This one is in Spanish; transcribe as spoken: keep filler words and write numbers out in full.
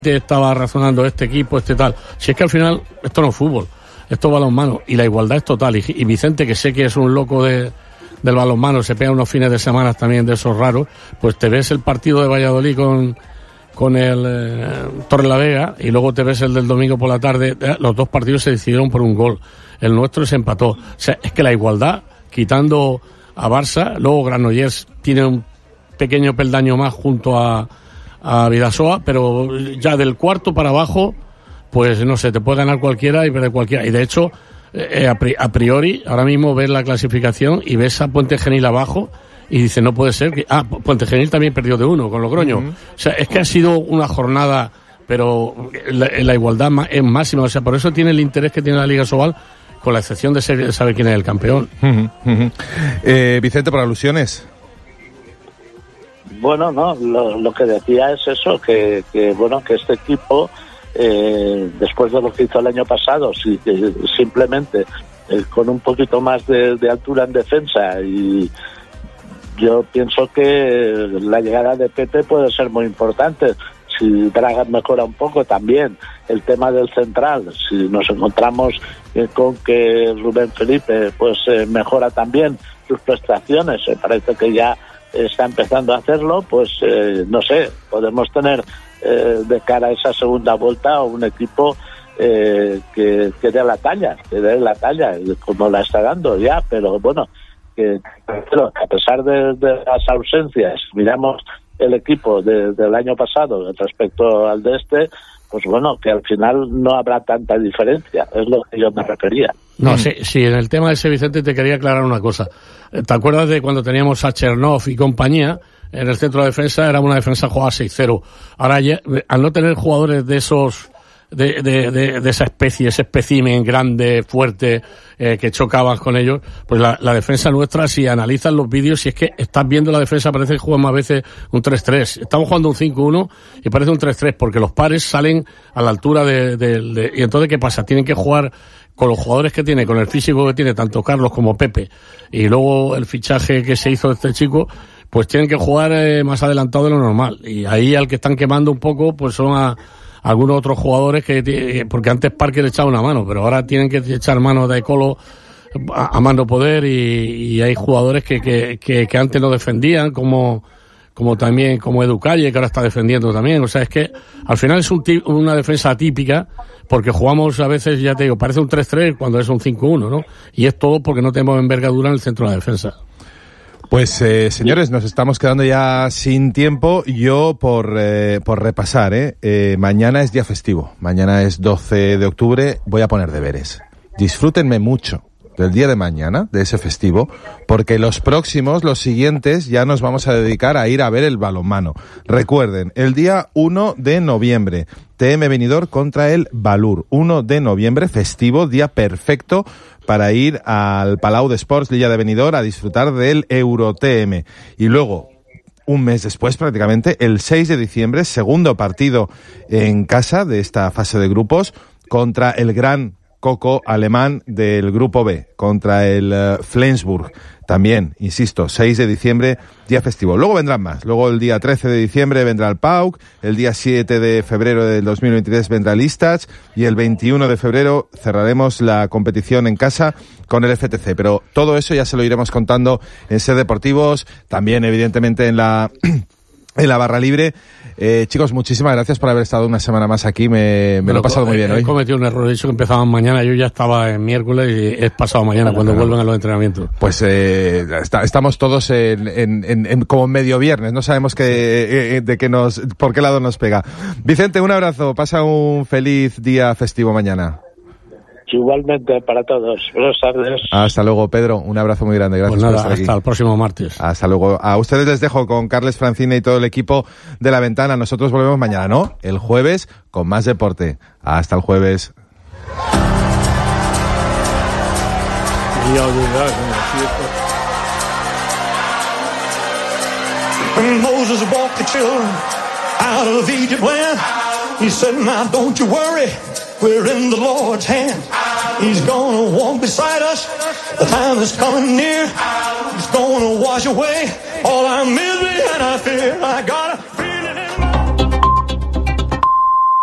estaba razonando este equipo, este tal. Si es que al final esto no es fútbol, esto es balonmano y la igualdad es total. Y, y Vicente, que sé que es un loco de, del balonmano, se pega unos fines de semana también de esos raros, pues te ves el partido de Valladolid con, con el eh, Torrelavega y luego te ves el del domingo por la tarde. Los dos partidos se decidieron por un gol. El nuestro se empató. O sea, es que la igualdad, quitando a Barça, luego Granollers tiene un pequeño peldaño más junto a a Vidasoa, pero ya del cuarto para abajo, pues no sé, te puede ganar cualquiera y perder cualquiera. Y de hecho, eh, a priori, ahora mismo ves la clasificación y ves a Puente Genil abajo y dices, no puede ser que... Ah, Puente Genil también perdió de uno con Logroño. Uh-huh. O sea, es que ha sido una jornada, pero la, la igualdad es máxima. O sea, por eso tiene el interés que tiene la Liga Sobal, con la excepción de ser, saber quién es el campeón. Uh-huh, uh-huh. Eh, Vicente, por alusiones. Bueno, no, lo, lo que decía es eso, que, que bueno, que este equipo, eh, después de lo que hizo el año pasado, sí, que simplemente eh, con un poquito más de, de altura en defensa, y yo pienso que la llegada de Pepe puede ser muy importante. Si Braga mejora un poco también el tema del central, si nos encontramos eh, con que Rubén Felipe pues eh, mejora también sus prestaciones, me parece que ya está empezando a hacerlo, pues eh, no sé, podemos tener eh, de cara a esa segunda vuelta un equipo eh, que, que dé la talla, que dé la talla, como la está dando ya, pero bueno, que, que a pesar de, de las ausencias, miramos el equipo de, del año pasado respecto al de este, pues bueno, que al final no habrá tanta diferencia, es lo que yo me refería. No, sí, sí, en el tema de ese, Vicente, te quería aclarar una cosa. ¿Te acuerdas de cuando teníamos a Chernov y compañía? En el centro de defensa era una defensa jugada seis cero. Ahora, ya, al no tener jugadores de esos, de, de, de, de esa especie, ese espécimen grande, fuerte, eh, que chocaban con ellos, pues la, la defensa nuestra, si analizas los vídeos, si es que estás viendo la defensa, parece que juegan más veces un tres tres. Estamos jugando un cinco uno y parece un tres tres, porque los pares salen a la altura de, de, de, y entonces, ¿qué pasa? Tienen que jugar con los jugadores que tiene, con el físico que tiene, tanto Carlos como Pepe, y luego el fichaje que se hizo de este chico, pues tienen que jugar eh, más adelantado de lo normal. Y ahí al que están quemando un poco, pues son a, a algunos otros jugadores que, porque antes Parker echaba una mano, pero ahora tienen que echar mano de Ecolo a, a mano poder, y, y hay jugadores que, que, que, que antes no defendían, como, como también, como Edu Calle, que ahora está defendiendo también. O sea, es que al final es un tip, una defensa atípica, porque jugamos a veces, ya te digo, parece un tres tres cuando es un cinco uno, ¿no? Y es todo porque no tenemos envergadura en el centro de la defensa. Pues, eh, señores, nos estamos quedando ya sin tiempo. Yo, por, eh, por repasar, ¿eh? eh, mañana es día festivo. Mañana es doce de octubre. Voy a poner deberes. Disfrútenme mucho del día de mañana, de ese festivo, porque los próximos, los siguientes, ya nos vamos a dedicar a ir a ver el balonmano. Recuerden, el día uno de noviembre, T M Benidorm contra el Valur. uno de noviembre, festivo, día perfecto para ir al Palau de Sports Lilla de Benidorm a disfrutar del Euro T M. Y luego, un mes después prácticamente, el seis de diciembre, segundo partido en casa de esta fase de grupos contra el gran Coco alemán del grupo B, contra el uh, Flensburg. También, insisto, seis de diciembre, día festivo. Luego vendrán más. Luego el día trece de diciembre vendrá el P A U C, el día siete de febrero del dos mil veintitrés vendrá el Istach, y el veintiuno de febrero cerraremos la competición en casa con el F T C. Pero todo eso ya se lo iremos contando en Ser Deportivos, también evidentemente en la, en la barra libre. Eh, chicos, muchísimas gracias por haber estado una semana más aquí. Me, me lo he pasado muy bien he, hoy. He cometido un error. He dicho que empezaban mañana. Yo ya estaba en miércoles y es pasado mañana, bueno, cuando bueno. vuelven a los entrenamientos. Pues eh, está, estamos todos en, en, en, en como medio viernes. No sabemos qué, eh, de qué nos, por qué lado nos pega. Vicente, un abrazo. Pasa un feliz día festivo mañana. Igualmente para todos. Buenas tardes. Hasta luego, Pedro. Un abrazo muy grande. Gracias pues nada, por estar aquí. Hasta el próximo martes. Hasta luego. A ustedes les dejo con Carles Francine y todo el equipo de La Ventana. Nosotros volvemos mañana, ¿no? El jueves con más deporte. Hasta el jueves. When Moses walked the children out of Egypt land, he said, now don't you worry, we're in the Lord's hand. He's gonna walk beside us, the time is coming near. He's gonna wash away all our misery and our fear. I got